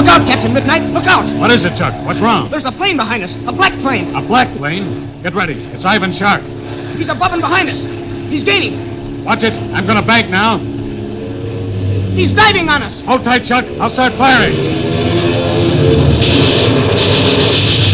Look out, Captain Midnight. Look out. What is it, Chuck? What's wrong? There's a plane behind us. A black plane. A black plane? Get ready. It's Ivan Shark. He's above and behind us. He's gaining. Watch it. I'm going to bank now. He's diving on us. Hold tight, Chuck. I'll start firing.